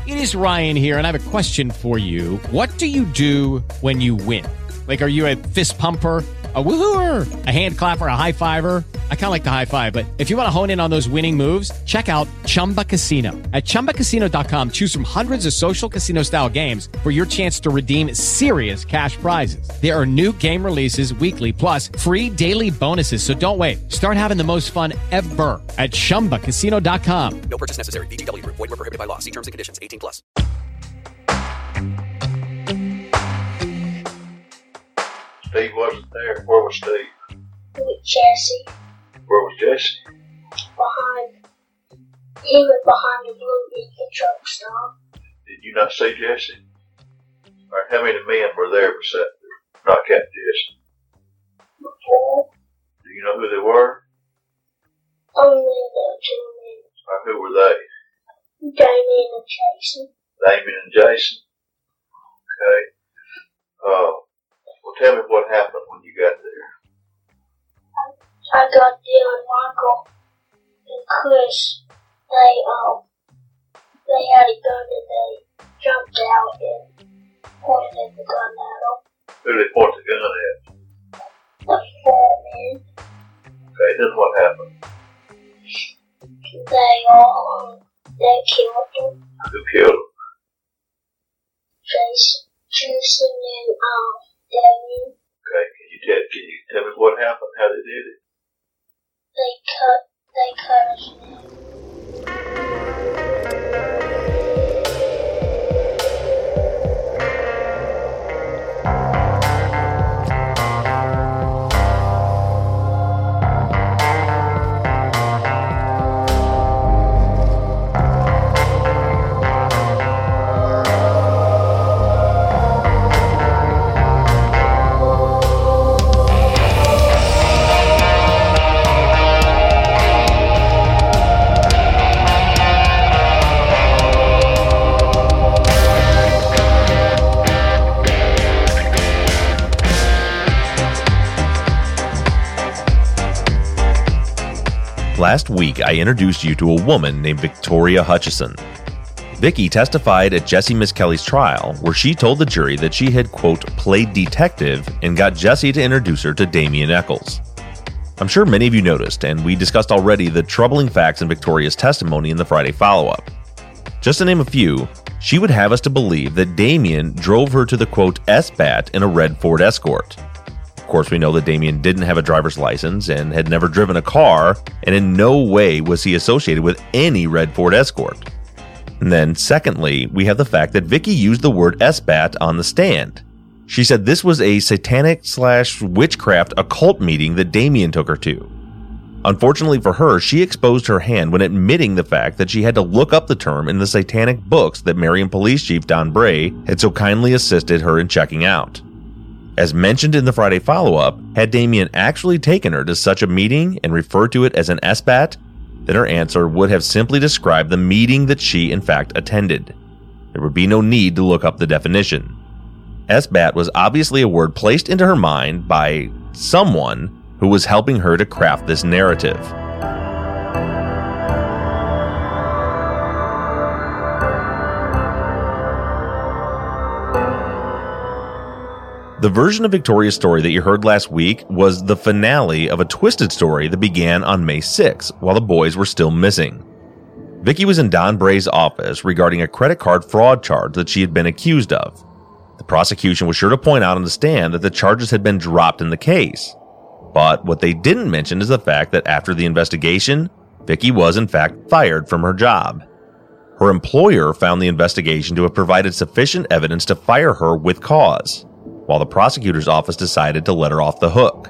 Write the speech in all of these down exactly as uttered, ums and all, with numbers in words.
It is Ryan here, and I have a question for you. What do you do when you win? Like, are you a fist pumper, a woohooer, a hand clapper, a high fiver? I kind of like the high five, but if you want to hone in on those winning moves, check out Chumba Casino. At chumba casino dot com, choose from hundreds of social casino style games for your chance to redeem serious cash prizes. There are new game releases weekly, plus free daily bonuses. So don't wait. Start having the most fun ever at chumba casino dot com. No purchase necessary. V G W Group. Void where prohibited by law. See terms and conditions. eighteen plus. Steve wasn't there. Where was Steve? With Jesse. Where was Jesse? Behind. He was behind the blue Lincoln truck stop. Did you not see Jesse? Or how many men were there beside there? Not counting Jesse. Four. Do you know who they were? Only the two men. Or who were they? Damien and Jason. Damien and Jason. Okay. Uh, well, tell me what happened when you got there. I got there and Michael and Chris, they, um, they had a gun and they jumped out and pointed the gun at them. Who did they point the gun at? The four men. Okay, then what happened? They all, um, they killed them. Who killed them? Jason, Jason and, um, Damien. Okay, can you tell, can you tell me what happened, how they did it? They cut, they cut us down. Last week, I introduced you to a woman named Victoria Hutchison. Vicky testified at Jesse Misskelley's trial, where she told the jury that she had, quote, played detective and got Jesse to introduce her to Damien Echols. I'm sure many of you noticed, and we discussed already the troubling facts in Victoria's testimony in the Friday follow-up. Just to name a few, she would have us to believe that Damien drove her to the, quote, S-Bat in a red Ford Escort. Of course, we know that Damien didn't have a driver's license and had never driven a car, and in no way was he associated with any red Ford Escort. And then, secondly, we have the fact that Vicky used the word S-Bat on the stand. She said this was a satanic slash witchcraft occult meeting that Damien took her to. Unfortunately for her, she exposed her hand when admitting the fact that she had to look up the term in the satanic books that Marion Police Chief Don Bray had so kindly assisted her in checking out. As mentioned in the Friday follow-up, had Damien actually taken her to such a meeting and referred to it as an S-Bat, then her answer would have simply described the meeting that she in fact attended. There would be no need to look up the definition. S-Bat was obviously a word placed into her mind by someone who was helping her to craft this narrative. The version of Victoria's story that you heard last week was the finale of a twisted story that began on May sixth, while the boys were still missing. Vicky was in Don Bray's office regarding a credit card fraud charge that she had been accused of. The prosecution was sure to point out on the stand that the charges had been dropped in the case. But what they didn't mention is the fact that after the investigation, Vicky was in fact fired from her job. Her employer found the investigation to have provided sufficient evidence to fire her with cause, while the prosecutor's office decided to let her off the hook.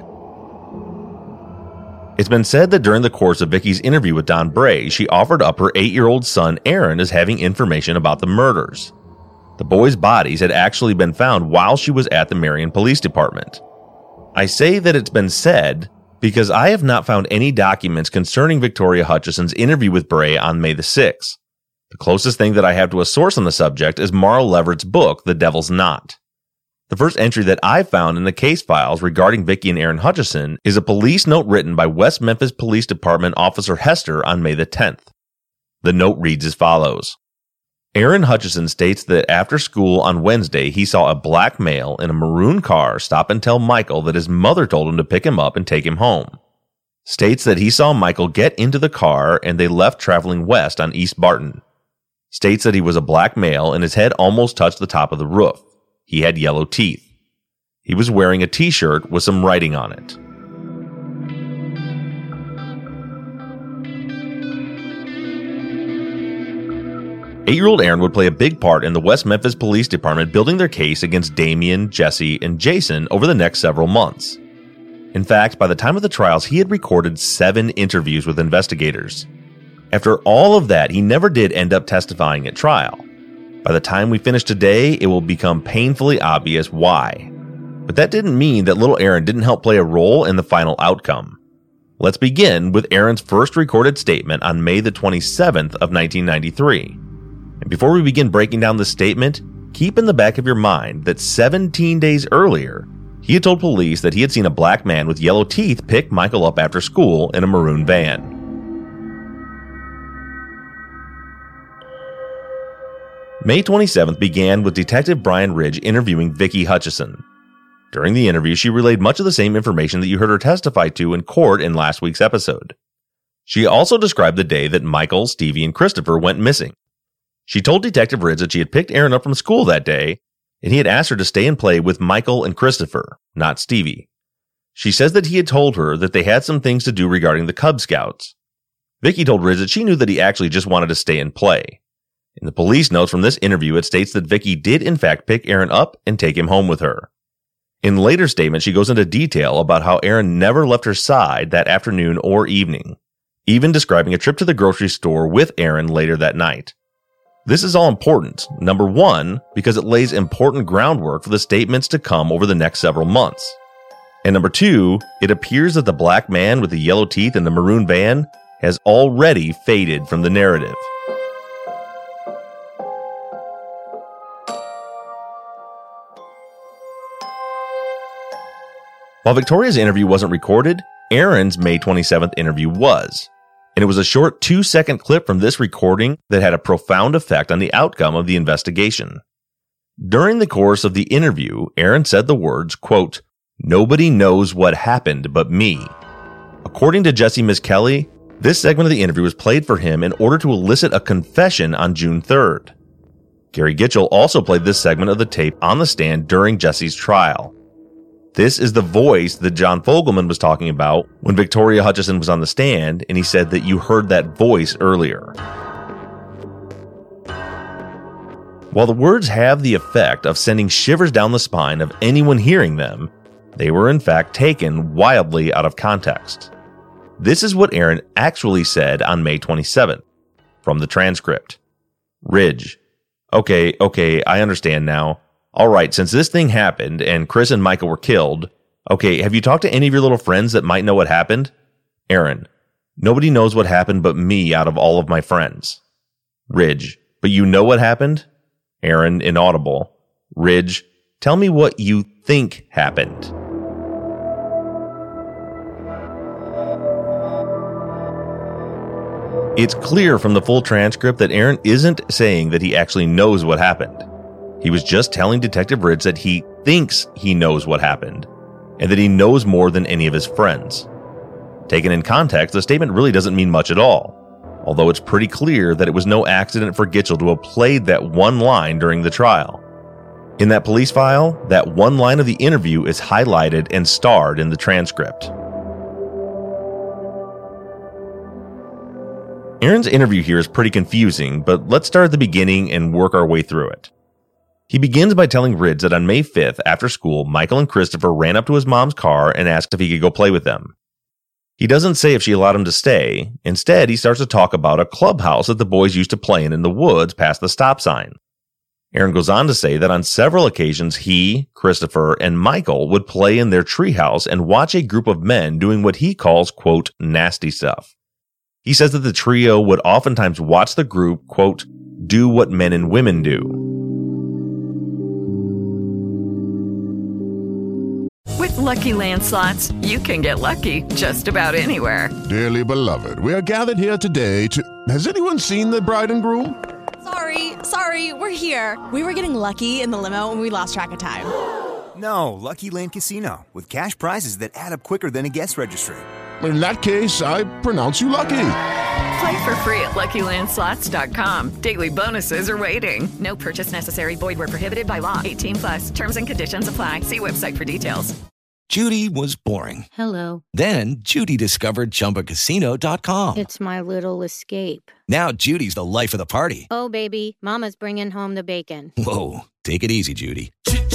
It's been said that during the course of Vicky's interview with Don Bray, she offered up her eight-year-old son Aaron as having information about the murders. The boys' bodies had actually been found while she was at the Marion Police Department. I say that it's been said because I have not found any documents concerning Victoria Hutchison's interview with Bray on May the sixth. The closest thing that I have to a source on the subject is Marl Leverett's book, The Devil's Knot. The first entry that I found in the case files regarding Vicky and Aaron Hutchison is a police note written by West Memphis Police Department Officer Hester on May the tenth. The note reads as follows. Aaron Hutchison states that after school on Wednesday, he saw a black male in a maroon car stop and tell Michael that his mother told him to pick him up and take him home. States that he saw Michael get into the car and they left traveling west on East Barton. States that he was a black male and his head almost touched the top of the roof. He had yellow teeth. He was wearing a t-shirt with some writing on it. Eight-year-old Aaron would play a big part in the West Memphis Police Department building their case against Damien, Jesse, and Jason over the next several months. In fact, by the time of the trials, he had recorded seven interviews with investigators. After all of that, he never did end up testifying at trial. By the time we finish today, it will become painfully obvious why. But that didn't mean that little Aaron didn't help play a role in the final outcome. Let's begin with Aaron's first recorded statement on May the twenty-seventh of nineteen ninety-three. And before we begin breaking down the statement, keep in the back of your mind that seventeen days earlier, he had told police that he had seen a black man with yellow teeth pick Michael up after school in a maroon van. May twenty-seventh began with Detective Brian Ridge interviewing Vicki Hutchison. During the interview, she relayed much of the same information that you heard her testify to in court in last week's episode. She also described the day that Michael, Stevie, and Christopher went missing. She told Detective Ridge that she had picked Aaron up from school that day, and he had asked her to stay and play with Michael and Christopher, not Stevie. She says that he had told her that they had some things to do regarding the Cub Scouts. Vicki told Ridge that she knew that he actually just wanted to stay and play. In the police notes from this interview, it states that Vicki did in fact pick Aaron up and take him home with her. In later statements, she goes into detail about how Aaron never left her side that afternoon or evening, even describing a trip to the grocery store with Aaron later that night. This is all important, number one, because it lays important groundwork for the statements to come over the next several months. And number two, it appears that the black man with the yellow teeth in the maroon van has already faded from the narrative. While Victoria's interview wasn't recorded, Aaron's May twenty-seventh interview was. And it was a short two-second clip from this recording that had a profound effect on the outcome of the investigation. During the course of the interview, Aaron said the words, quote, "Nobody knows what happened but me." According to Jesse Miskelly, this segment of the interview was played for him in order to elicit a confession on June third. Gary Gitchell also played this segment of the tape on the stand during Jesse's trial. This is the voice that John Fogelman was talking about when Victoria Hutchison was on the stand, and he said that you heard that voice earlier. While the words have the effect of sending shivers down the spine of anyone hearing them, they were in fact taken wildly out of context. This is what Aaron actually said on May twenty-seventh, from the transcript. Ridge: Okay, okay, I understand now. All right, since this thing happened and Chris and Michael were killed, okay, have you talked to any of your little friends that might know what happened? Aaron: Nobody knows what happened but me out of all of my friends. Ridge: But you know what happened? Aaron, inaudible. Ridge: Tell me what you think happened. It's clear from the full transcript that Aaron isn't saying that he actually knows what happened. He was just telling Detective Ridge that he thinks he knows what happened, and that he knows more than any of his friends. Taken in context, the statement really doesn't mean much at all, although it's pretty clear that it was no accident for Gitchell to have played that one line during the trial. In that police file, that one line of the interview is highlighted and starred in the transcript. Aaron's interview here is pretty confusing, but let's start at the beginning and work our way through it. He begins by telling Ridge that on May fifth, after school, Michael and Christopher ran up to his mom's car and asked if he could go play with them. He doesn't say if she allowed him to stay. Instead, he starts to talk about a clubhouse that the boys used to play in in the woods past the stop sign. Aaron goes on to say that on several occasions he, Christopher, and Michael would play in their treehouse and watch a group of men doing what he calls, quote, nasty stuff. He says that the trio would oftentimes watch the group, quote, do what men and women do. With Lucky Land Slots, you can get lucky just about anywhere. Dearly beloved, we are gathered here today to... Has anyone seen the bride and groom? Sorry, Sorry, we're here. We were getting lucky in the limo and we lost track of time. No, Lucky Land Casino, with cash prizes that add up quicker than a guest registry. In that case, I pronounce you lucky. Play for free at Lucky Land Slots dot com. Daily bonuses are waiting. No purchase necessary. Void where prohibited by law. eighteen plus. Terms and conditions apply. See website for details. Judy was boring. Hello. Then Judy discovered Chumba Casino dot com. It's my little escape. Now Judy's the life of the party. Oh, baby, mama's bringing home the bacon. Whoa, take it easy, Judy.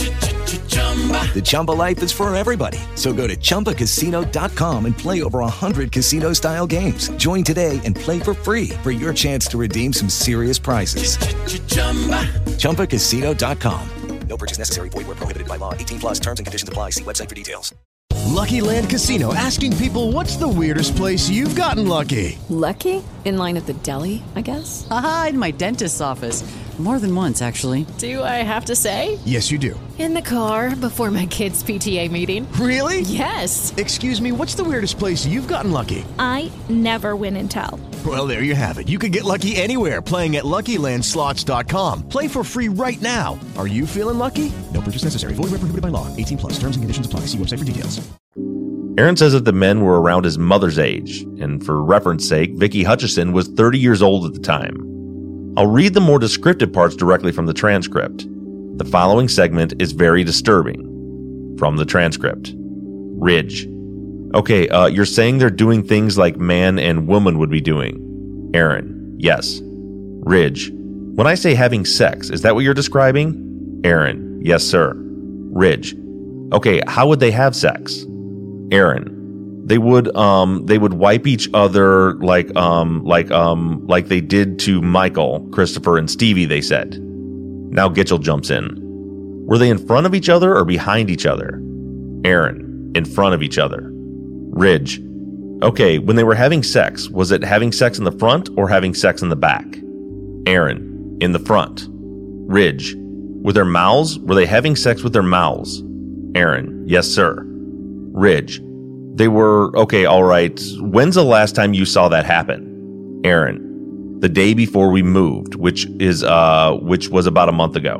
The Chumba life is for everybody. So go to Chumba Casino dot com and play over one hundred casino-style games. Join today and play for free for your chance to redeem some serious prizes. Chumba Casino dot com. No purchase necessary. Void where prohibited by law. eighteen plus terms and conditions apply. See website for details. Lucky Land Casino, asking people, what's the weirdest place you've gotten lucky? Lucky? In line at the deli, I guess? Aha, in my dentist's office. More than once, actually. Do I have to say? Yes, you do. In the car before my kids' P T A meeting. Really? Yes. Excuse me, what's the weirdest place you've gotten lucky? I never win and tell. Well, there you have it. You can get lucky anywhere, playing at Lucky Land Slots dot com. Play for free right now. Are you feeling lucky? No purchase necessary. Void where prohibited by law. eighteen plus. Terms and conditions apply. See website for details. Aaron says that the men were around his mother's age, and for reference sake, Vicki Hutchison was thirty years old at the time. I'll read the more descriptive parts directly from the transcript. The following segment is very disturbing. From the transcript. Ridge. Okay, uh, you're saying they're doing things like man and woman would be doing. Aaron. Yes. Ridge. When I say having sex, is that what you're describing? Aaron. Yes, sir. Ridge. Okay, how would they have sex? Aaron. They would um they would wipe each other like um like um like they did to Michael, Christopher, and Stevie, they said. Now Gitchell jumps in. Were they in front of each other or behind each other? Aaron. In front of each other. Ridge. Okay, when they were having sex, was it having sex in the front or having sex in the back? Aaron. In the front. Ridge. With their mouths? Were they having sex with their mouths? Aaron. Yes, sir. Ridge. They were, okay, all right. When's the last time you saw that happen? Aaron. The day before we moved, which is, uh, which was about a month ago.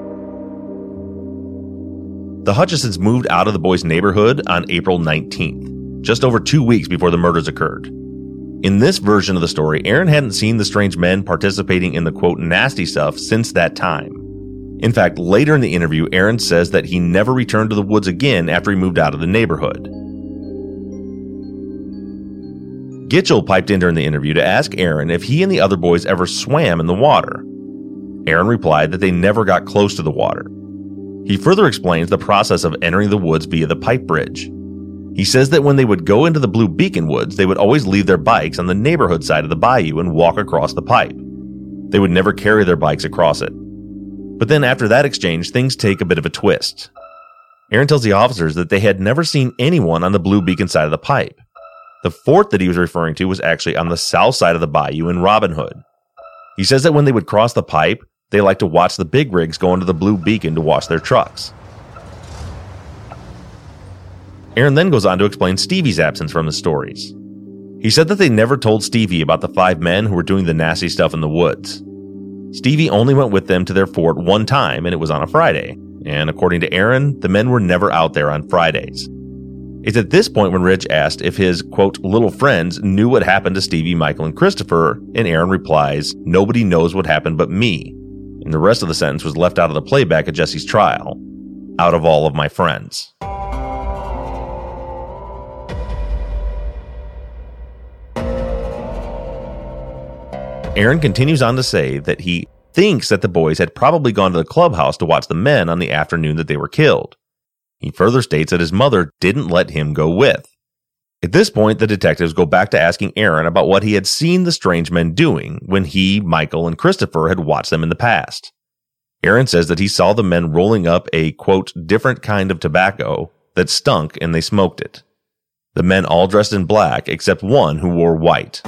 The Hutchisons moved out of the boys' neighborhood on April nineteenth, just over two weeks before the murders occurred. In this version of the story, Aaron hadn't seen the strange men participating in the quote nasty stuff since that time. In fact, later in the interview, Aaron says that he never returned to the woods again after he moved out of the neighborhood. Gitchell piped in during the interview to ask Aaron if he and the other boys ever swam in the water. Aaron replied that they never got close to the water. He further explains the process of entering the woods via the pipe bridge. He says that when they would go into the Blue Beacon Woods, they would always leave their bikes on the neighborhood side of the bayou and walk across the pipe. They would never carry their bikes across it. But then after that exchange, things take a bit of a twist. Aaron tells the officers that they had never seen anyone on the Blue Beacon side of the pipe. The fort that he was referring to was actually on the south side of the bayou in Robin Hood. He says that when they would cross the pipe, they like to watch the big rigs go into the Blue Beacon to wash their trucks. Aaron then goes on to explain Stevie's absence from the stories. He said that they never told Stevie about the five men who were doing the nasty stuff in the woods. Stevie only went with them to their fort one time, and it was on a Friday. And according to Aaron, the men were never out there on Fridays. It's at this point when Ridge asked if his, quote, little friends knew what happened to Stevie, Michael, and Christopher, and Aaron replies, nobody knows what happened but me. And the rest of the sentence was left out of the playback at Jesse's trial. Out of all of my friends. Aaron continues on to say that he thinks that the boys had probably gone to the clubhouse to watch the men on the afternoon that they were killed. He further states that his mother didn't let him go with. At this point, the detectives go back to asking Aaron about what he had seen the strange men doing when he, Michael, and Christopher had watched them in the past. Aaron says that he saw the men rolling up a, quote, different kind of tobacco that stunk and they smoked it. The men all dressed in black except one who wore white.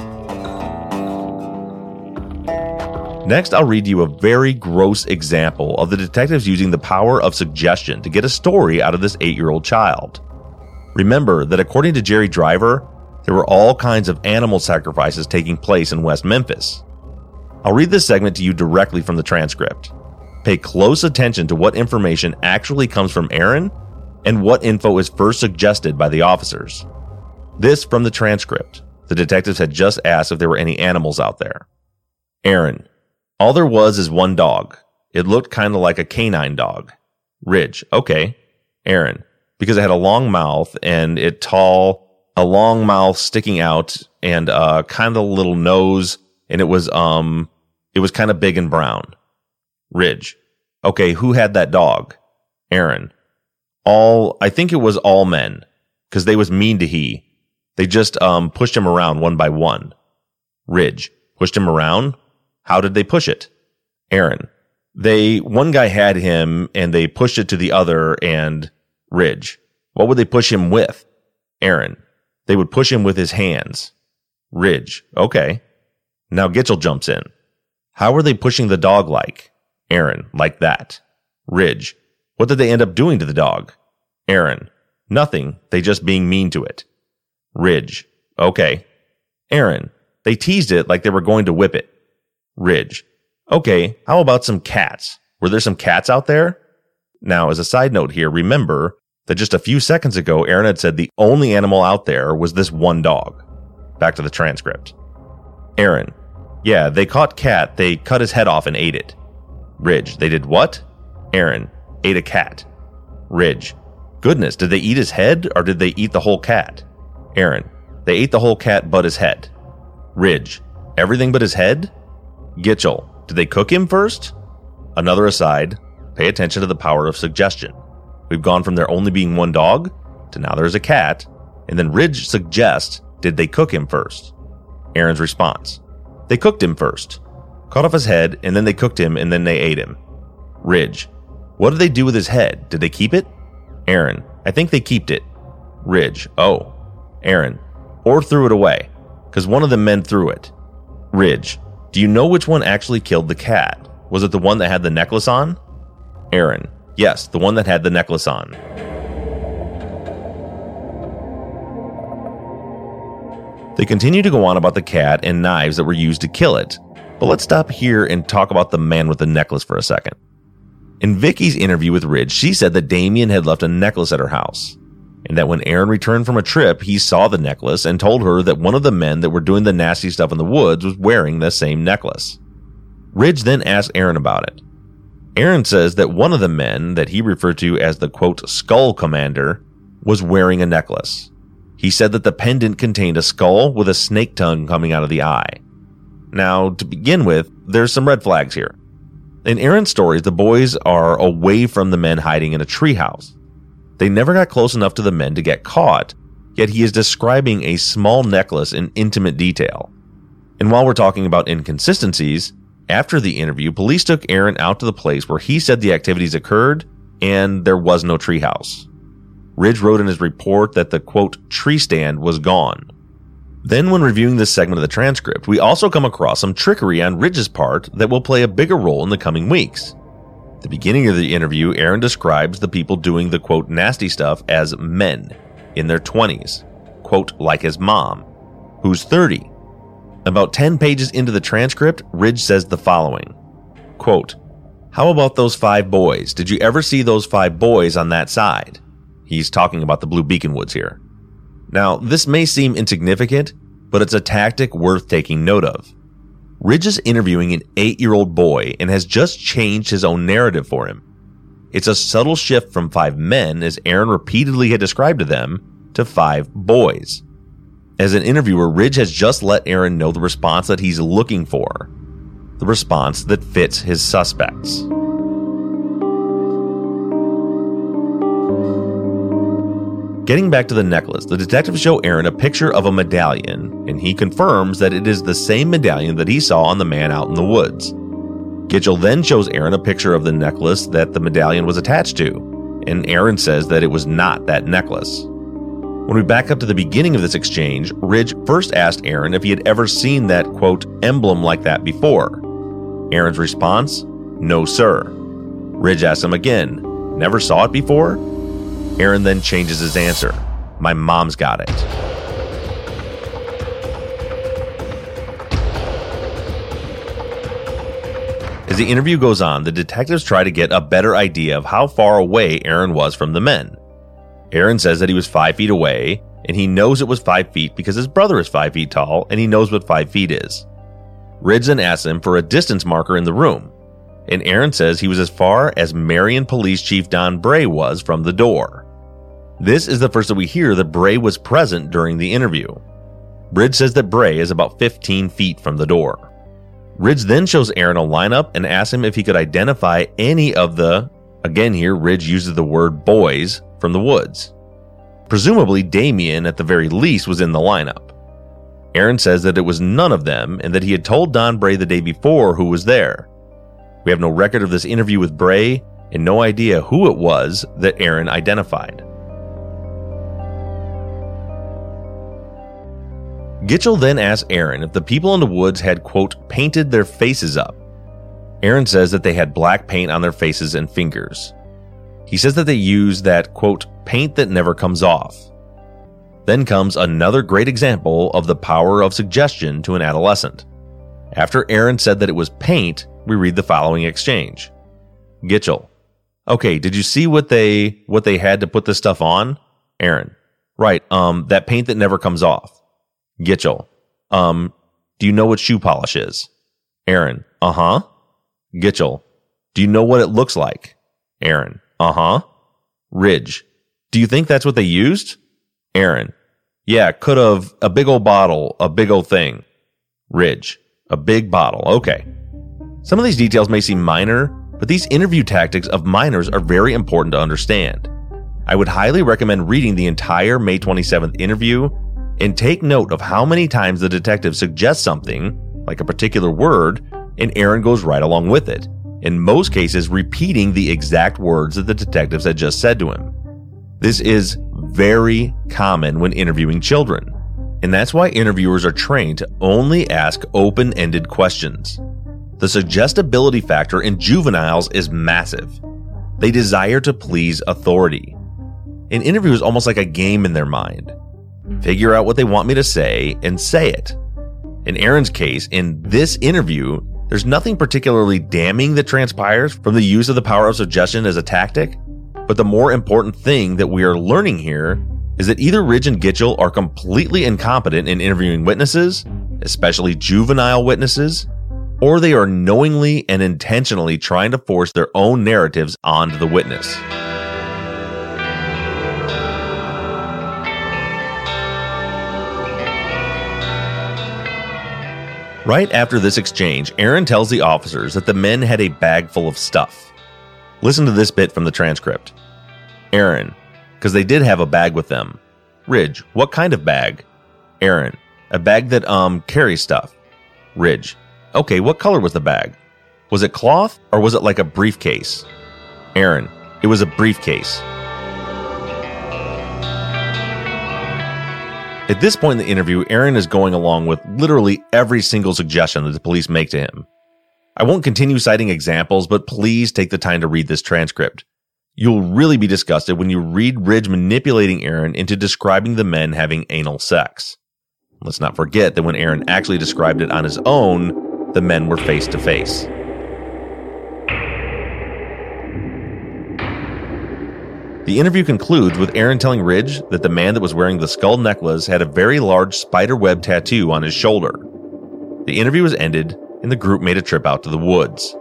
Next, I'll read you a very gross example of the detectives using the power of suggestion to get a story out of this eight-year-old child. Remember that according to Jerry Driver, there were all kinds of animal sacrifices taking place in West Memphis. I'll read this segment to you directly from the transcript. Pay close attention to what information actually comes from Aaron and what info is first suggested by the officers. This from the transcript. The detectives had just asked if there were any animals out there. Aaron: all there was is one dog. It looked kind of like a canine dog. Ridge: okay. Aaron: because it had a long mouth and it tall, a long mouth sticking out and uh kind of a little nose, and it was um it was kind of big and brown. Ridge: okay, who had that dog? Aaron: all, I think it was all men, because they was mean to he. They just um pushed him around one by one. Ridge: pushed him around? How did they push it? Aaron: they, one guy had him and they pushed it to the other and... Ridge: what would they push him with? Aaron: they would push him with his hands. Ridge: okay. Now Gitchell jumps in. How were they pushing the dog like? Aaron: like that. Ridge: what did they end up doing to the dog? Aaron: nothing. They just being mean to it. Ridge: okay. Aaron: they teased it like they were going to whip it. Ridge: okay, how about some cats? Were there some cats out there? Now, as a side note here, remember that just a few seconds ago, Aaron had said the only animal out there was this one dog. Back to the transcript. Aaron: yeah, they caught cat. They cut his head off and ate it. Ridge: they did what? Aaron: ate a cat. Ridge: goodness, did they eat his head or did they eat the whole cat? Aaron: they ate the whole cat but his head. Ridge: everything but his head? Gitchell: did they cook him first? Another aside, pay attention to the power of suggestion. We've gone from there only being one dog to now there's a cat, and then Ridge suggests, did they cook him first? Aaron's response: they cooked him first. Cut off his head, and then they cooked him, and then they ate him. Ridge: what did they do with his head? Did they keep it? Aaron: I think they keeped it. Ridge: oh. Aaron: or threw it away, because one of the men threw it. Ridge: do you know which one actually killed the cat? Was it the one that had the necklace on? Aaron: yes, the one that had the necklace on. They continue to go on about the cat and knives that were used to kill it, but let's stop here and talk about the man with the necklace for a second. In Vicky's interview with Ridge, she said that Damien had left a necklace at her house, and that when Aaron returned from a trip, he saw the necklace and told her that one of the men that were doing the nasty stuff in the woods was wearing the same necklace. Ridge then asked Aaron about it. Aaron says that one of the men that he referred to as the, quote, skull commander was wearing a necklace. He said that the pendant contained a skull with a snake tongue coming out of the eye. Now, to begin with, there's some red flags here. In Aaron's stories, the boys are away from the men hiding in a treehouse. They never got close enough to the men to get caught, yet he is describing a small necklace in intimate detail. And while we're talking about inconsistencies, after the interview, police took Aaron out to the place where he said the activities occurred, and there was no treehouse. Ridge wrote in his report that the, quote, tree stand was gone. Then when reviewing this segment of the transcript, we also come across some trickery on Ridge's part that will play a bigger role in the coming weeks. At the beginning of the interview, Aaron describes the people doing the, quote, nasty stuff as men in their twenties, quote, like his mom, who's thirty. About ten pages into the transcript, Ridge says the following, quote, how about those five boys? Did you ever see those five boys on that side? He's talking about the Blue Beacon Woods here. Now, this may seem insignificant, but it's a tactic worth taking note of. Ridge is interviewing an eight-year-old boy and has just changed his own narrative for him. It's a subtle shift from five men, as Aaron repeatedly had described to them, to five boys. As an interviewer, Ridge has just let Aaron know the response that he's looking for, the response that fits his suspects. Getting back to the necklace, the detectives show Aaron a picture of a medallion, and he confirms that it is the same medallion that he saw on the man out in the woods. Gitchell then shows Aaron a picture of the necklace that the medallion was attached to, and Aaron says that it was not that necklace. When we back up to the beginning of this exchange, Ridge first asked Aaron if he had ever seen that, quote, emblem like that before. Aaron's response, no sir. Ridge asks him again, never saw it before? Aaron then changes his answer. My mom's got it. As the interview goes on, the detectives try to get a better idea of how far away Aaron was from the men. Aaron says that he was five feet away, and he knows it was five feet because his brother is five feet tall, and he knows what five feet is. Ridge then asks him for a distance marker in the room, and Aaron says he was as far as Marion Police Chief Don Bray was from the door. This is the first that we hear that Bray was present during the interview. Ridge says that Bray is about fifteen feet from the door. Ridge then shows Aaron a lineup and asks him if he could identify any of the, again here Ridge uses the word boys, from the woods. Presumably Damien at the very least was in the lineup. Aaron says that it was none of them and that he had told Don Bray the day before who was there. We have no record of this interview with Bray and no idea who it was that Aaron identified. Gitchell then asks Aaron if the people in the woods had, quote, painted their faces up. Aaron says that they had black paint on their faces and fingers. He says that they used that, quote, paint that never comes off. Then comes another great example of the power of suggestion to an adolescent. After Aaron said that it was paint, we read the following exchange. Gitchell: okay, did you see what they what they had to put this stuff on? Aaron: right, um, that paint that never comes off. Gitchell: um, do you know what shoe polish is? Aaron: uh-huh. Gitchell: do you know what it looks like? Aaron: uh-huh. Ridge: do you think that's what they used? Aaron: yeah, could have. A big old bottle, a big old thing. Ridge: a big bottle, okay. Some of these details may seem minor, but these interview tactics of minors are very important to understand. I would highly recommend reading the entire May twenty-seventh interview and take note of how many times the detective suggests something, like a particular word, and Aaron goes right along with it, in most cases repeating the exact words that the detectives had just said to him. This is very common when interviewing children, and that's why interviewers are trained to only ask open-ended questions. The suggestibility factor in juveniles is massive. They desire to please authority. An interview is almost like a game in their mind. Figure out what they want me to say and say it. In Aaron's case, in this interview, there's nothing particularly damning that transpires from the use of the power of suggestion as a tactic, but the more important thing that we are learning here is that either Ridge and Gitchell are completely incompetent in interviewing witnesses, especially juvenile witnesses, or they are knowingly and intentionally trying to force their own narratives onto the witness. Right after this exchange, Aaron tells the officers that the men had a bag full of stuff. Listen to this bit from the transcript. Aaron: because they did have a bag with them. Ridge: what kind of bag? Aaron: a bag that, um, carries stuff. Ridge: okay, what color was the bag? Was it cloth or was it like a briefcase? Aaron: it was a briefcase. At this point in the interview, Aaron is going along with literally every single suggestion that the police make to him. I won't continue citing examples, but please take the time to read this transcript. You'll really be disgusted when you read Ridge manipulating Aaron into describing the men having anal sex. Let's not forget that when Aaron actually described it on his own, the men were face to face. The interview concludes with Aaron telling Ridge that the man that was wearing the skull necklace had a very large spiderweb tattoo on his shoulder. The interview was ended, and the group made a trip out to the woods.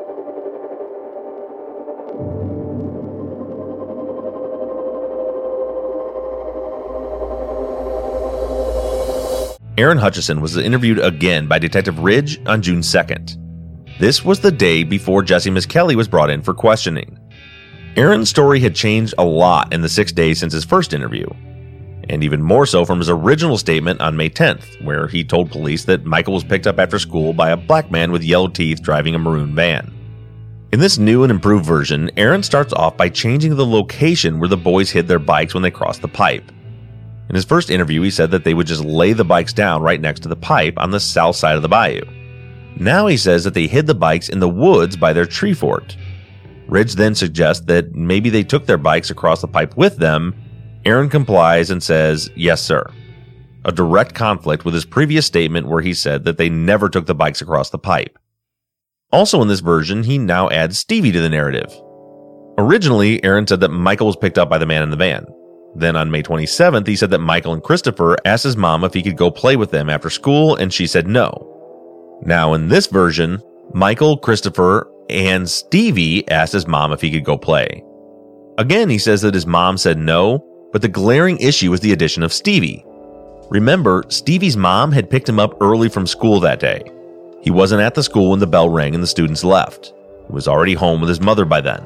Aaron Hutchison was interviewed again by Detective Ridge on June second. This was the day before Jessie Misskelley was brought in for questioning. Aaron's story had changed a lot in the six days since his first interview, and even more so from his original statement on May tenth, where he told police that Michael was picked up after school by a black man with yellow teeth driving a maroon van. In this new and improved version, Aaron starts off by changing the location where the boys hid their bikes when they crossed the pipe. In his first interview, he said that they would just lay the bikes down right next to the pipe on the south side of the bayou. Now he says that they hid the bikes in the woods by their tree fort. Ridge then suggests that maybe they took their bikes across the pipe with them. Aaron complies and says, yes, sir. A direct conflict with his previous statement where he said that they never took the bikes across the pipe. Also in this version, he now adds Stevie to the narrative. Originally, Aaron said that Michael was picked up by the man in the van. Then on May twenty-seventh, he said that Michael and Christopher asked his mom if he could go play with them after school, and she said no. Now in this version, Michael, Christopher, and Stevie asked his mom if he could go play. Again, he says that his mom said no, but the glaring issue was the addition of Stevie. Remember, Stevie's mom had picked him up early from school that day. He wasn't at the school when the bell rang and the students left. He was already home with his mother by then.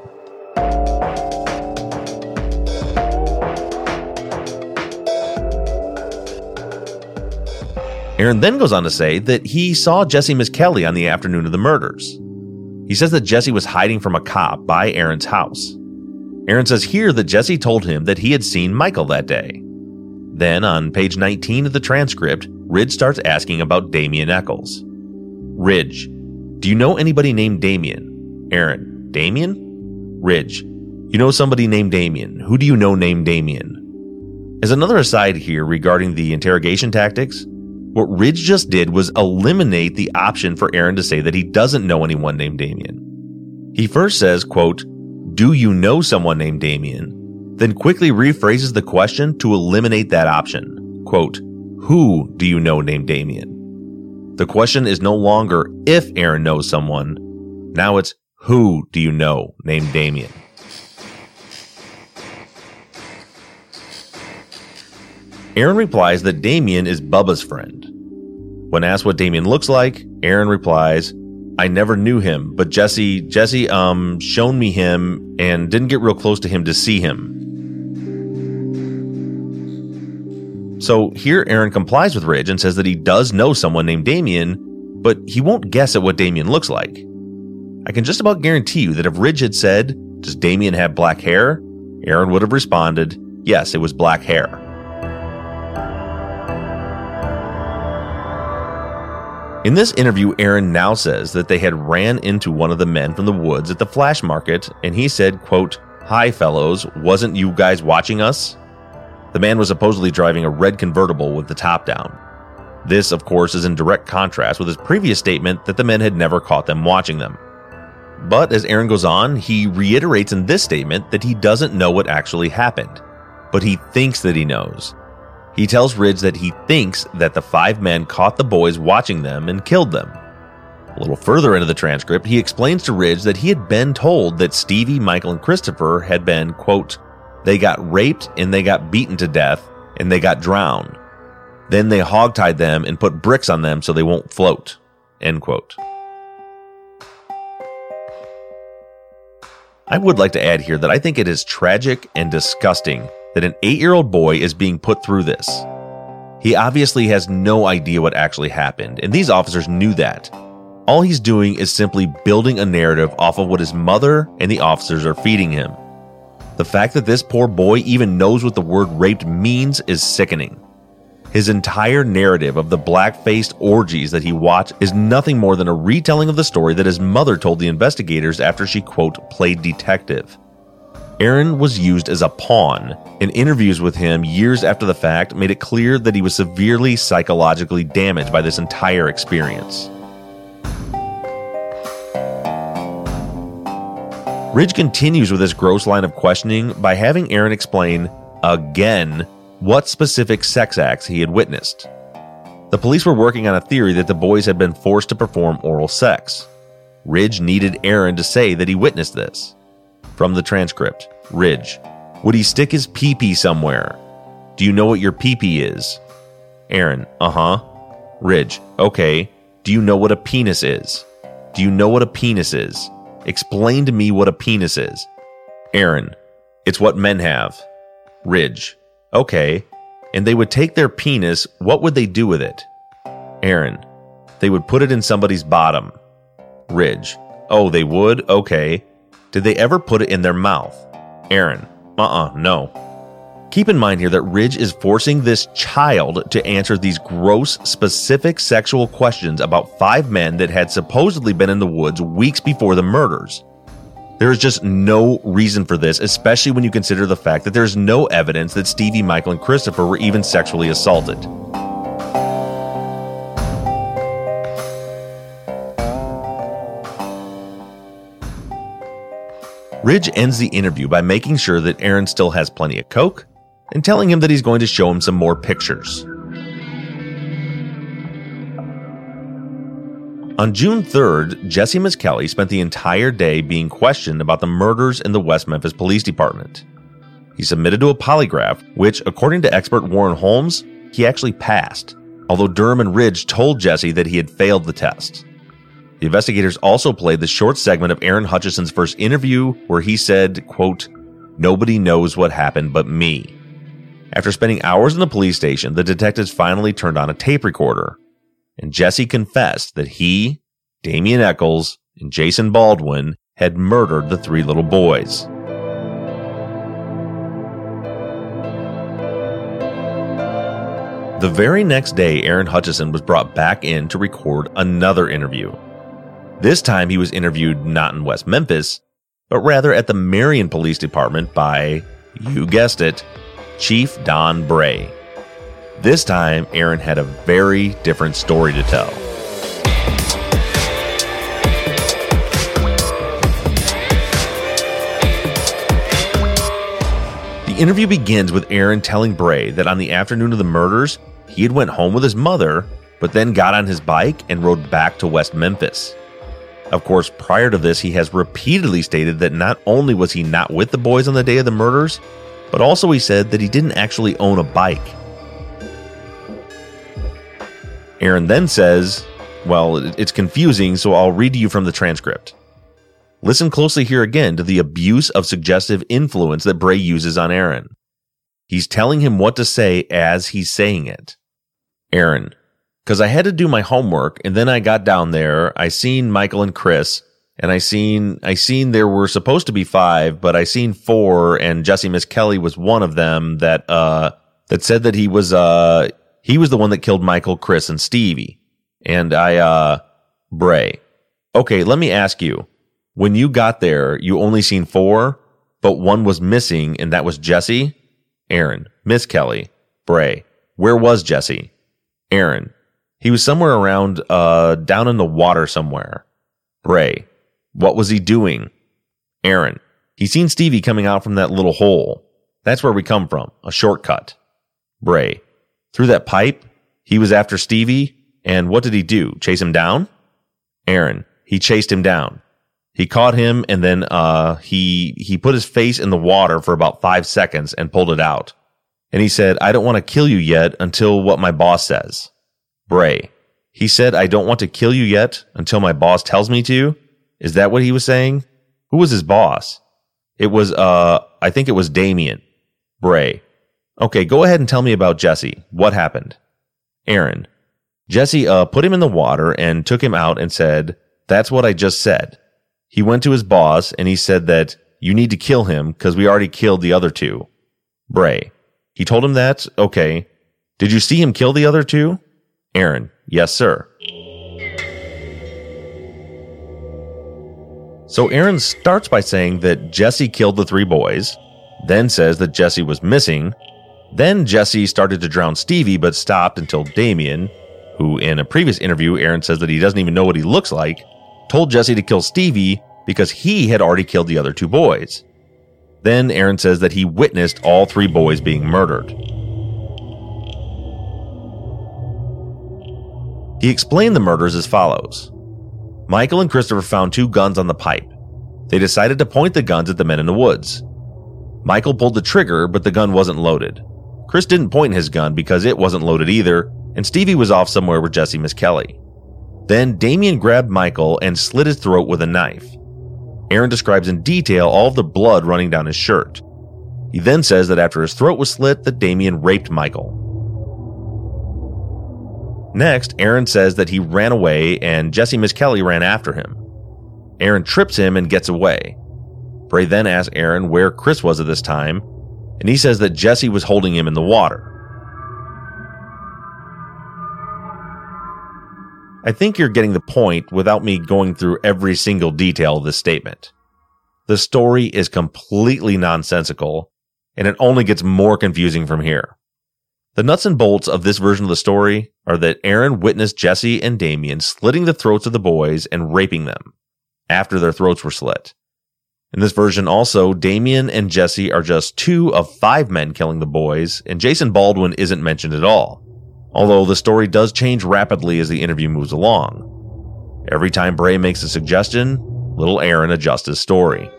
Aaron then goes on to say that he saw Jesse Misskelley on the afternoon of the murders. He says that Jesse was hiding from a cop by Aaron's house. Aaron says here that Jesse told him that he had seen Michael that day. Then, on page nineteen of the transcript, Ridge starts asking about Damien Echols. Ridge, do you know anybody named Damien? Aaron, Damien? Ridge, you know somebody named Damien. Who do you know named Damien? As another aside here regarding the interrogation tactics, what Ridge just did was eliminate the option for Aaron to say that he doesn't know anyone named Damien. He first says, quote, do you know someone named Damien? Then quickly rephrases the question to eliminate that option. Quote, who do you know named Damien? The question is no longer if Aaron knows someone. Now it's who do you know named Damien? Aaron replies that Damien is Bubba's friend. When asked what Damien looks like, Aaron replies, I never knew him, but Jesse, Jesse, um, shown me him and didn't get real close to him to see him. So here Aaron complies with Ridge and says that he does know someone named Damien, but he won't guess at what Damien looks like. I can just about guarantee you that if Ridge had said, does Damien have black hair? Aaron would have responded, yes, it was black hair. In this interview, Aaron now says that they had ran into one of the men from the woods at the Flash Market, and he said, quote, hi fellows, wasn't you guys watching us? The man was supposedly driving a red convertible with the top down. This, of course, is in direct contrast with his previous statement that the men had never caught them watching them. But as Aaron goes on, he reiterates in this statement that he doesn't know what actually happened, but he thinks that he knows. He tells Ridge that he thinks that the five men caught the boys watching them and killed them. A little further into the transcript, he explains to Ridge that he had been told that Stevie, Michael, and Christopher had been, quote, they got raped and they got beaten to death and they got drowned. Then they hogtied them and put bricks on them so they won't float, end quote. I would like to add here that I think it is tragic and disgusting that an eight-year-old boy is being put through this. He obviously has no idea what actually happened, and these officers knew that. All he's doing is simply building a narrative off of what his mother and the officers are feeding him. The fact that this poor boy even knows what the word raped means is sickening. His entire narrative of the black-faced orgies that he watched is nothing more than a retelling of the story that his mother told the investigators after she, quote, played detective. Aaron was used as a pawn, and interviews with him years after the fact made it clear that he was severely psychologically damaged by this entire experience. Ridge continues with this gross line of questioning by having Aaron explain, again, what specific sex acts he had witnessed. The police were working on a theory that the boys had been forced to perform oral sex. Ridge needed Aaron to say that he witnessed this. From the transcript, Ridge, would he stick his pee-pee somewhere? Do you know what your pee-pee is? Aaron, uh-huh. Ridge, okay. Do you know what a penis is? Do you know what a penis is? Explain to me what a penis is. Aaron, it's what men have. Ridge, okay. And they would take their penis, what would they do with it? Aaron, they would put it in somebody's bottom. Ridge, oh, they would? Okay. Did they ever put it in their mouth? Aaron, uh-uh, no. Keep in mind here that Ridge is forcing this child to answer these gross, specific sexual questions about five men that had supposedly been in the woods weeks before the murders. There is just no reason for this, especially when you consider the fact that there is no evidence that Stevie, Michael, and Christopher were even sexually assaulted. Ridge ends the interview by making sure that Aaron still has plenty of coke and telling him that he's going to show him some more pictures. On June third, Jesse Miskelly spent the entire day being questioned about the murders in the West Memphis Police Department. He submitted to a polygraph, which, according to expert Warren Holmes, he actually passed, although Durham and Ridge told Jesse that he had failed the test. The investigators also played the short segment of Aaron Hutchison's first interview where he said, quote, "Nobody knows what happened but me." After spending hours in the police station, the detectives finally turned on a tape recorder, and Jesse confessed that he, Damien Echols, and Jason Baldwin had murdered the three little boys. The very next day, Aaron Hutchison was brought back in to record another interview. This time he was interviewed not in West Memphis, but rather at the Marion Police Department by, you guessed it, Chief Don Bray. This time, Aaron had a very different story to tell. The interview begins with Aaron telling Bray that on the afternoon of the murders, he had went home with his mother, but then got on his bike and rode back to West Memphis. Of course, prior to this, he has repeatedly stated that not only was he not with the boys on the day of the murders, but also he said that he didn't actually own a bike. Aaron then says, well, it's confusing, so I'll read to you from the transcript. Listen closely here again to the abuse of suggestive influence that Bray uses on Aaron. He's telling him what to say as he's saying it. Aaron, because I had to do my homework, and then I got down there, I seen Michael and Chris, and I seen I seen there were supposed to be five, but I seen four, and Jesse Miskelly was one of them that uh that said that he was uh he was the one that killed Michael, Chris, and Stevie. And I uh Bray. Okay, let me ask you. When you got there, you only seen four, but one was missing, and that was Jesse? Aaron, Miskelly, Bray. Where was Jesse? Aaron. He was somewhere around, uh, down in the water somewhere. Bray. What was he doing? Aaron. He seen Stevie coming out from that little hole. That's where we come from. A shortcut. Bray. Through that pipe? He was after Stevie? And what did he do? Chase him down? Aaron. He chased him down. He caught him and then, uh, he, he put his face in the water for about five seconds and pulled it out. And he said, I don't want to kill you yet until what my boss says. Bray. He said, I don't want to kill you yet until my boss tells me to? Is that what he was saying? Who was his boss? It was, uh, I think it was Damien. Bray. Okay, go ahead and tell me about Jesse. What happened? Aaron. Jesse, uh, put him in the water and took him out and said, that's what I just said. He went to his boss and he said that you need to kill him because we already killed the other two. Bray. He told him that? Okay. Did you see him kill the other two? Aaron. Yes, sir. So Aaron starts by saying that Jesse killed the three boys, then says that Jesse was missing, then Jesse started to drown Stevie but stopped until Damien, who in a previous interview Aaron says that he doesn't even know what he looks like, told Jesse to kill Stevie because he had already killed the other two boys. Then Aaron says that he witnessed all three boys being murdered. He explained the murders as follows. Michael and Christopher found two guns on the pipe. They decided to point the guns at the men in the woods. Michael pulled the trigger, but the gun wasn't loaded. Chris didn't point his gun because it wasn't loaded either, and Stevie was off somewhere with Jesse Miskelly. Then Damien grabbed Michael and slit his throat with a knife. Aaron describes in detail all of the blood running down his shirt. He then says that after his throat was slit, that Damien raped Michael. Next, Aaron says that he ran away and Jesse Miskelly ran after him. Aaron trips him and gets away. Bray then asks Aaron where Chris was at this time, and he says that Jesse was holding him in the water. I think you're getting the point without me going through every single detail of this statement. The story is completely nonsensical, and it only gets more confusing from here. The nuts and bolts of this version of the story are that Aaron witnessed Jesse and Damien slitting the throats of the boys and raping them after their throats were slit. In this version also, Damien and Jesse are just two of five men killing the boys, and Jason Baldwin isn't mentioned at all. Although the story does change rapidly as the interview moves along. Every time Bray makes a suggestion, little Aaron adjusts his story.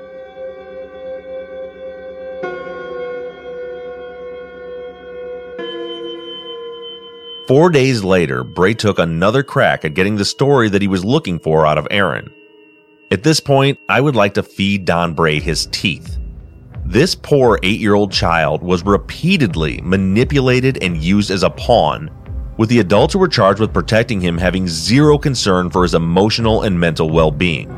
Four days later, Bray took another crack at getting the story that he was looking for out of Aaron. At this point, I would like to feed Don Bray his teeth. This poor eight-year-old child was repeatedly manipulated and used as a pawn, with the adults who were charged with protecting him having zero concern for his emotional and mental well-being.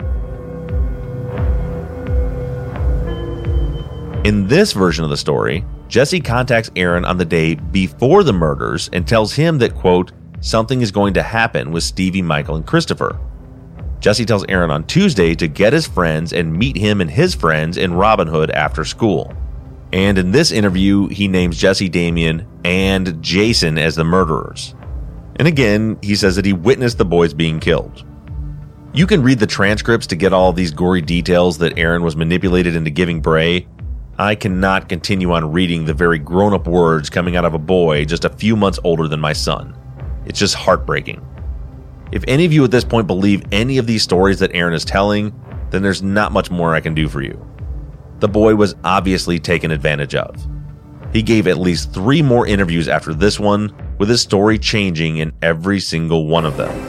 In this version of the story, Jesse contacts Aaron on the day before the murders and tells him that, quote, something is going to happen with Stevie, Michael, and Christopher. Jesse tells Aaron on Tuesday to get his friends and meet him and his friends in Robin Hood after school. And in this interview, he names Jesse, Damien, and Jason as the murderers. And again, he says that he witnessed the boys being killed. You can read the transcripts to get all these gory details that Aaron was manipulated into giving Bray. I cannot continue on reading the very grown-up words coming out of a boy just a few months older than my son. It's just heartbreaking. If any of you at this point believe any of these stories that Aaron is telling, then there's not much more I can do for you. The boy was obviously taken advantage of. He gave at least three more interviews after this one, with his story changing in every single one of them.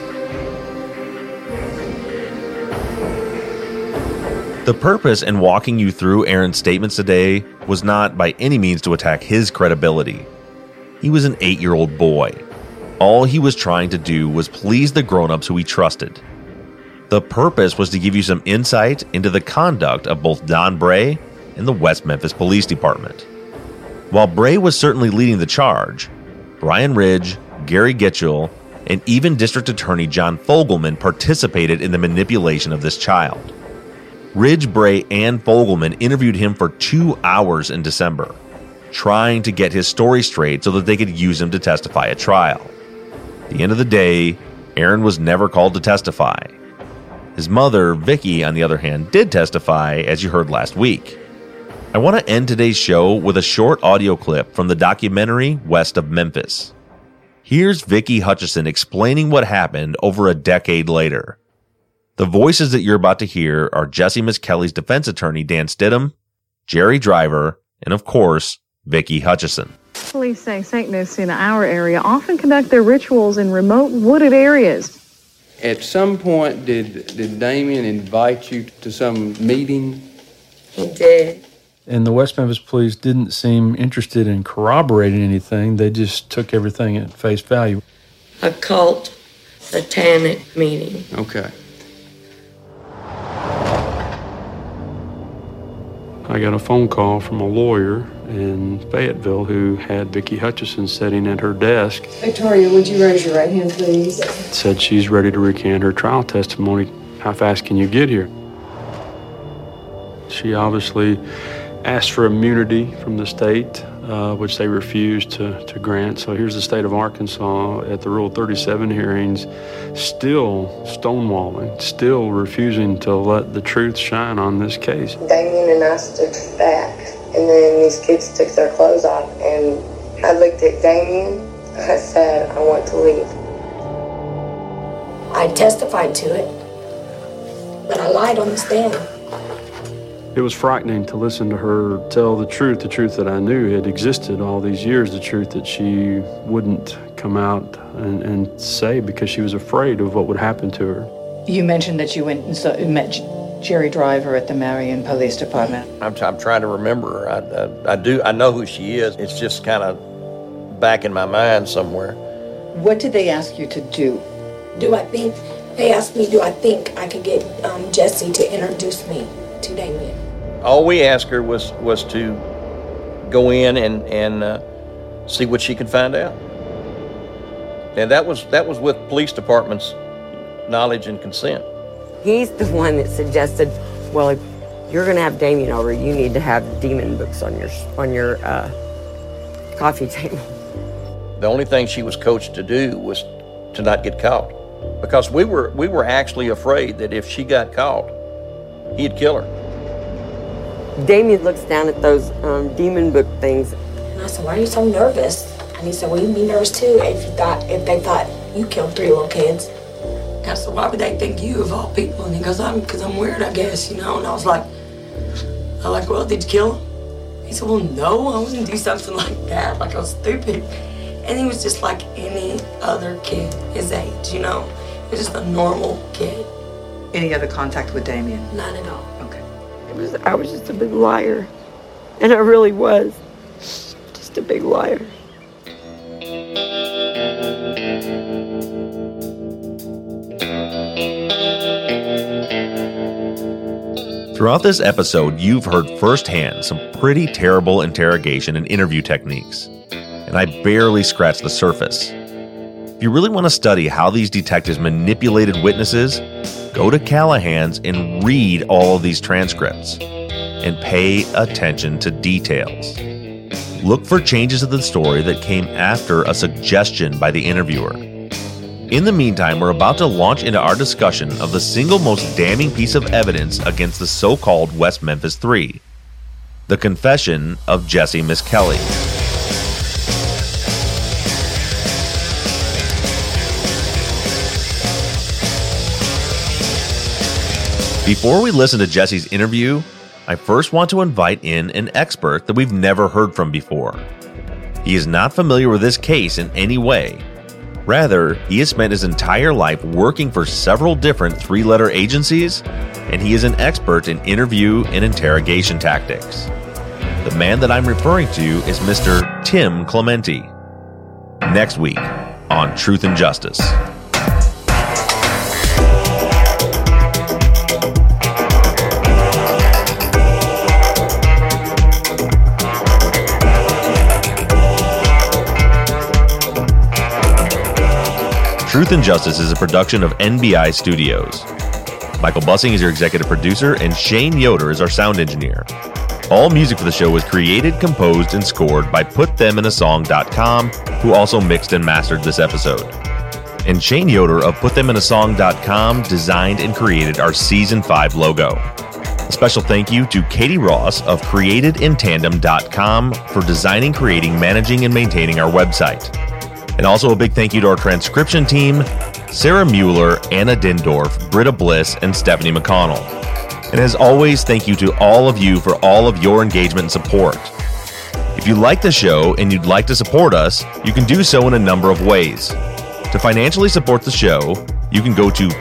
The purpose in walking you through Aaron's statements today was not by any means to attack his credibility. He was an eight-year-old boy. All he was trying to do was please the grown-ups who he trusted. The purpose was to give you some insight into the conduct of both Don Bray and the West Memphis Police Department. While Bray was certainly leading the charge, Brian Ridge, Gary Gitchell, and even District Attorney John Fogelman participated in the manipulation of this child. Ridge, Bray, and Fogelman interviewed him for two hours in December, trying to get his story straight so that they could use him to testify at trial. At the end of the day, Aaron was never called to testify. His mother, Vicky, on the other hand, did testify, as you heard last week. I want to end today's show with a short audio clip from the documentary West of Memphis. Here's Vicky Hutchison explaining what happened over a decade later. The voices that you're about to hear are Jesse Miskelly's defense attorney, Dan Stidham, Jerry Driver, and of course, Vicky Hutchison. Police say Satanists in our area often conduct their rituals in remote wooded areas. At some point, did did Damien invite you to some meeting? He did. And the West Memphis police didn't seem interested in corroborating anything. They just took everything at face value. A cult, satanic meeting. Okay. I got a phone call from a lawyer in Fayetteville who had Vicky Hutchison sitting at her desk. Victoria, would you raise your right hand, please? Said she's ready to recant her trial testimony. How fast can you get here? She obviously asked for immunity from the state, uh, which they refused to, to grant. So here's the state of Arkansas at the Rule thirty-seven hearings, still stonewalling, still refusing to let the truth shine on this case. Damien and I stood back, and then these kids took their clothes off, and I looked at Damien. I said, I want to leave. I testified to it, but I lied on the stand. It was frightening to listen to her tell the truth, the truth that I knew had existed all these years, the truth that she wouldn't come out and, and say because she was afraid of what would happen to her. You mentioned that you went and saw, met Jerry Driver at the Marion Police Department. I'm, I'm trying to remember her. I, I, I do. I know who she is. It's just kind of back in my mind somewhere. What did they ask you to do? Do I think, they asked me, do I think I could get um, Jesse to introduce me to Damien? All we asked her was, was to go in and, and uh, see what she could find out. And that was, that was with police department's knowledge and consent. He's the one that suggested, well, if you're going to have Damien over, you need to have demon books on your, on your uh, coffee table. The only thing she was coached to do was to not get caught. Because we were, we were actually afraid that if she got caught, he'd kill her. Damien looks down at those um, demon book things. And I said, why are you so nervous? And he said, well, you'd be nervous too if you thought if they thought you killed three little kids. And I said, why would they think you of all people? And he goes, I'm because I'm weird, I guess, you know. And I was like, I was like, well, did you kill him? He said, well, no, I wouldn't do something like that. Like I was stupid. And he was just like any other kid his age, you know. He was just a normal kid. Any other contact with Damien? Not at all. Okay. It was, I was just a big liar. And I really was. Just a big liar. Throughout this episode, you've heard firsthand some pretty terrible interrogation and interview techniques, and I barely scratched the surface. If you really want to study how these detectives manipulated witnesses, go to Callahan's and read all of these transcripts, and pay attention to details. Look for changes to the story that came after a suggestion by the interviewer. In the meantime, we're about to launch into our discussion of the single most damning piece of evidence against the so-called West Memphis Three, the confession of Jessie Misskelley. Before we listen to Jessie's interview, I first want to invite in an expert that we've never heard from before. He is not familiar with this case in any way. Rather, he has spent his entire life working for several different three-letter agencies, and he is an expert in interview and interrogation tactics. The man that I'm referring to is Mister Tim Clemente. Next week on Truth and Justice. Truth and Justice is a production of N B I Studios. Michael Bussing is your executive producer, and Shane Yoder is our sound engineer. All music for the show was created, composed, and scored by put them in a song dot com, who also mixed and mastered this episode. And Shane Yoder of put them in a song dot com designed and created our Season five logo. A special thank you to Katie Ross of created in tandem dot com for designing, creating, managing, and maintaining our website. And also a big thank you to our transcription team, Sarah Mueller, Anna Dindorf, Britta Bliss, and Stephanie McConnell. And as always, thank you to all of you for all of your engagement and support. If you like the show and you'd like to support us, you can do so in a number of ways. To financially support the show, you can go to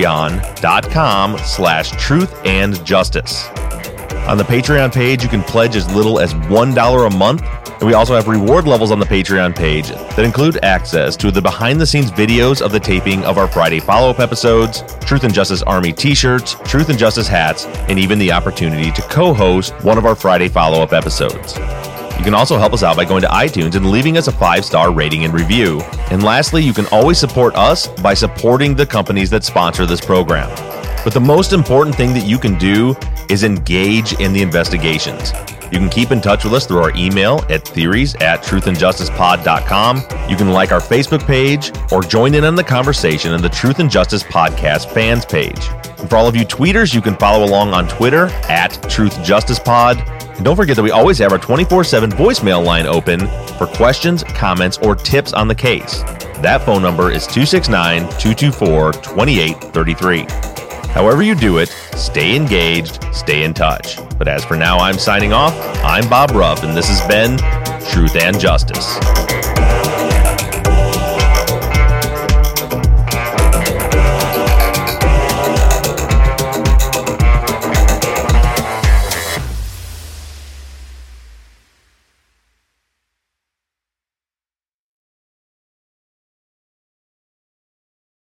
patreon.com slash truth and justice. On the Patreon page, you can pledge as little as one dollar a month. And we also have reward levels on the Patreon page that include access to the behind-the-scenes videos of the taping of our Friday follow-up episodes, Truth and Justice Army t-shirts, Truth and Justice hats, and even the opportunity to co-host one of our Friday follow-up episodes. You can also help us out by going to iTunes and leaving us a five-star rating and review. And lastly, you can always support us by supporting the companies that sponsor this program. But the most important thing that you can do is engage in the investigations. You can keep in touch with us through our email at theories at truth and justice pod dot com. You can like our Facebook page or join in on the conversation in the Truth and Justice Podcast fans page. And for all of you tweeters, you can follow along on Twitter at Truth Justice Pod. And don't forget that we always have our twenty-four seven voicemail line open for questions, comments, or tips on the case. That phone number is two six nine, two two four, two eight three three. However you do it, stay engaged, stay in touch. But as for now, I'm signing off. I'm Bob Ruff, and this has been Truth and Justice.